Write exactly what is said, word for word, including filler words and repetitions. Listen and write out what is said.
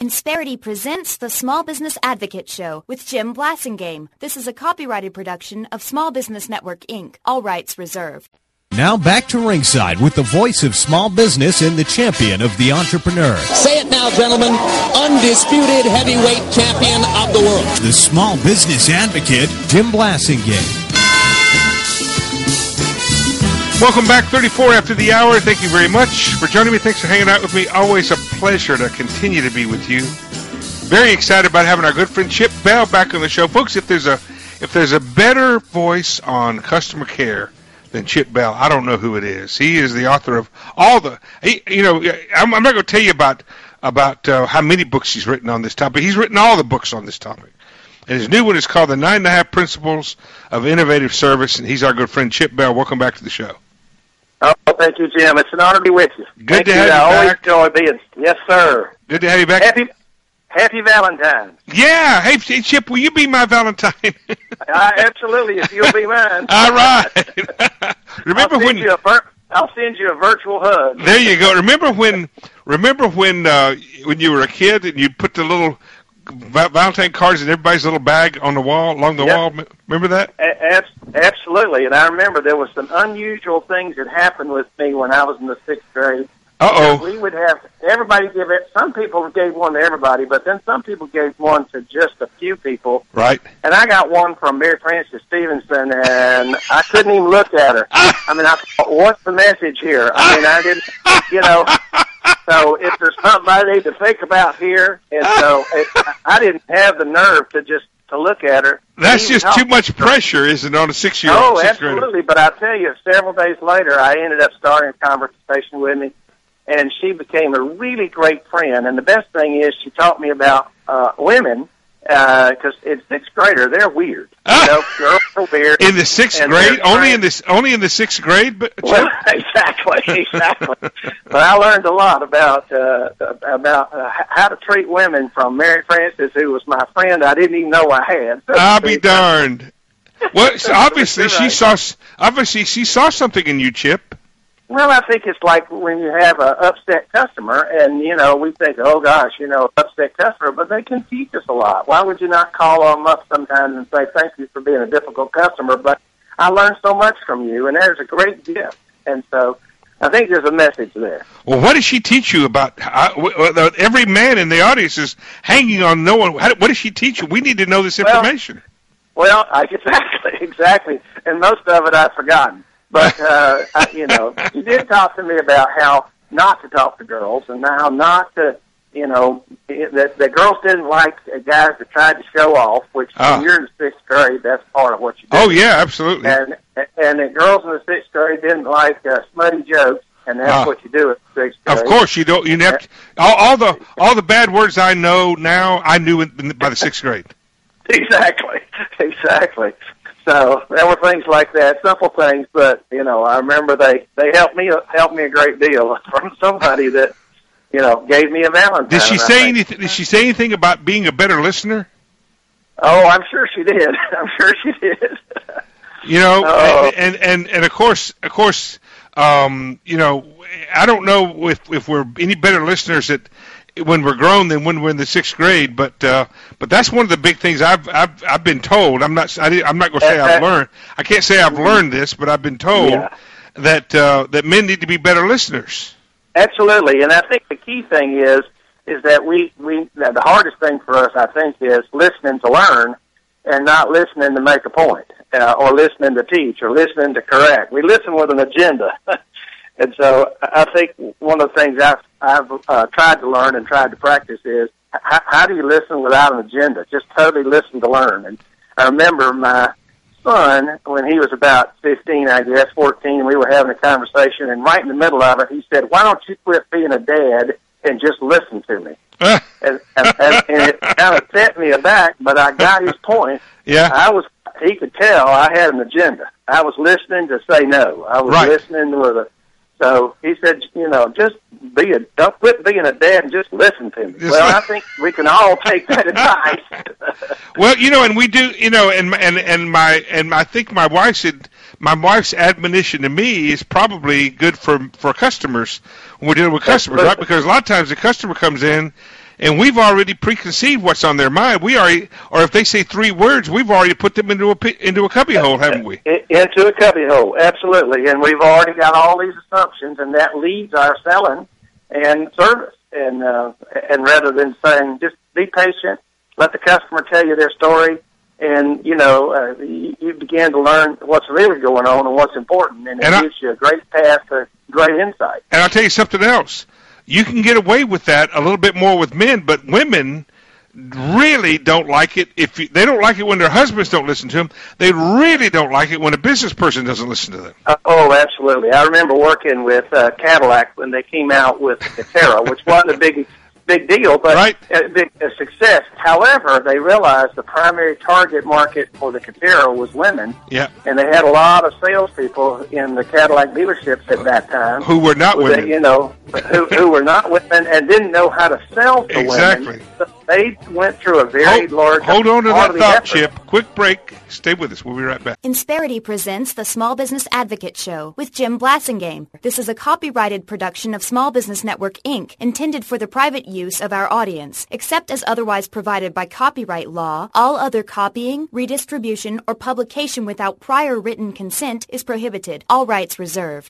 Insperity presents the Small Business Advocate Show with Jim Blasingame. This is a copyrighted production of Small Business Network, Incorporated. All rights reserved. Now back to ringside with the voice of small business and the champion of the entrepreneur. Say it now, gentlemen. Undisputed heavyweight champion of the world. The small business advocate, Jim Blasingame. Welcome back, thirty-four after the hour. Thank you very much for joining me. Thanks for hanging out with me. Always a pleasure to continue to be with you. Very excited about having our good friend Chip Bell back on the show. Folks, if there's a if there's a better voice on customer care than Chip Bell, I don't know who it is. He is the author of all the, he, you know, I'm, I'm not going to tell you about, about uh, how many books he's written on this topic. He's written all the books on this topic. And his new one is called The Nine and a Half Principles of Innovative Service, and he's our good friend Chip Bell. Welcome back to the show. Oh, thank you, Jim. It's an honor to be with you. Good thank to have you, I back. always enjoy being. Yes, sir. Good to have you back. Happy, happy Valentine's. Yeah. Hey, hey, Chip, will you be my Valentine? uh, absolutely, if you'll be mine. All right. Remember I'll when you a vir- I'll send you a virtual hug. There you go. Remember when? Remember when? Uh, when you were a kid and you put the little Valentine cards in everybody's little bag on the wall, along the yep. wall. Remember that? A- absolutely. And I remember there was some unusual things that happened with me when I was in the sixth grade. Uh-oh. We would have, everybody give it, some people gave one to everybody, but then some people gave one to just a few people. Right. And I got one from Mary Frances Stevenson, and I couldn't even look at her. I mean, I thought, what's the message here? I mean, I didn't, you know. So if there's something I need to think about here, and so it, I didn't have the nerve to just to look at her. That's just too much pressure, isn't it, on a six-year-old? Oh, absolutely. But I tell you, several days later, I ended up starting a conversation with me, and she became a really great friend. And the best thing is she taught me about uh, women, because uh, in sixth grader, they're weird. You know, girls are weird. In the sixth grade? Only in this? Only in the sixth grade? But, well, exactly, exactly. But I learned a lot about uh, about uh, how to treat women from Mary Frances, who was my friend I didn't even know I had. So I'll be darned. Well, so obviously right. she saw. Obviously, she saw something in you, Chip. Well, I think it's like when you have an upset customer, and, you know, we think, oh, gosh, you know, upset customer, but they can teach us a lot. Why would you not call them up sometimes and say, thank you for being a difficult customer, but I learned so much from you, and there's a great gift. And so I think there's a message there. Well, what does she teach you about how, every man in the audience is hanging on knowing, how, what does she teach you? We need to know this information. Well, well I, exactly, exactly, and most of it I've forgotten. But, uh, I, you know, she did talk to me about how not to talk to girls and how not to, you know, that the girls didn't like guys that tried to show off, which ah. when you're in the sixth grade, that's part of what you do. Oh, yeah, absolutely. And and the girls in the sixth grade didn't like uh, smutty jokes, and that's ah. what you do in the sixth grade. Of course, you don't. You have to, all, all the all the bad words I know now, I knew in, by the sixth grade. Exactly, exactly. So there were things like that, simple things, but you know, I remember they they helped me helped me a great deal from somebody that you know gave me a Valentine. Did she say anything? Did she say anything about being a better listener? Oh, I'm sure she did. I'm sure she did. You know, uh, and, and and and of course, of course, um, you know, I don't know if if we're any better listeners at when we're grown than when we're in the sixth grade, but uh, but that's one of the big things I've I've I've been told. I'm not I, I'm not going to say I've learned. I can't say I've learned this, but I've been told yeah. that uh, that men need to be better listeners. Absolutely, and I think the key thing is is that we we the hardest thing for us, I think, is listening to learn and not listening to make a point, uh, or listening to teach, or listening to correct. We listen with an agenda. And so I think one of the things I've, I've uh, tried to learn and tried to practice is how, how do you listen without an agenda? Just totally listen to learn. And I remember my son, when he was about fifteen, I guess, fourteen, we were having a conversation, and right in the middle of it, he said, why don't you quit being a dad and just listen to me? and, and, and, and it kind of set me aback, but I got his point. Yeah. I was, he could tell I had an agenda. I was listening to say no. I was right. listening to the So he said, you know, just be a, don't quit being a dad and just listen to me. Just well, I think we can all take that advice. Well, you know, and we do, you know, and and and my and I think my wife said my wife's admonition to me is probably good for for customers when we're dealing with customers, right? Because a lot of times the customer comes in and we've already preconceived what's on their mind. We already, or if they say three words, we've already put them into a into a cubbyhole, haven't we? Into a cubbyhole, absolutely. And we've already got all these assumptions, and that leads our selling and service. And uh, and rather than saying, just be patient, let the customer tell you their story, and you know, uh, you, you begin to learn what's really going on and what's important, and it and gives I, you a great path to great insight. And I'll tell you something else. You can get away with that a little bit more with men, but women really don't like it. If you, they don't like it when their husbands don't listen to them, they really don't like it when a business person doesn't listen to them. Uh, oh, absolutely. I remember working with uh, Cadillac when they came out with the Catera, which wasn't a big big deal, but right. a big a success. However, they realized the primary target market for the Catera was women, yeah. and they had a lot of salespeople in the Cadillac dealerships at that time who were not women, that, you know, who, who were not women and didn't know how to sell to exactly. women. So they went through a very hold, large. Hold on to that thought, effort. Chip. Quick break. Stay with us. We'll be right back. Insperity presents the Small Business Advocate Show with Jim Blassingame. This is a copyrighted production of Small Business Network, Incorporated, intended for the private use of our audience. Except as otherwise provided by copyright law, all other copying, redistribution, or publication without prior written consent is prohibited. All rights reserved.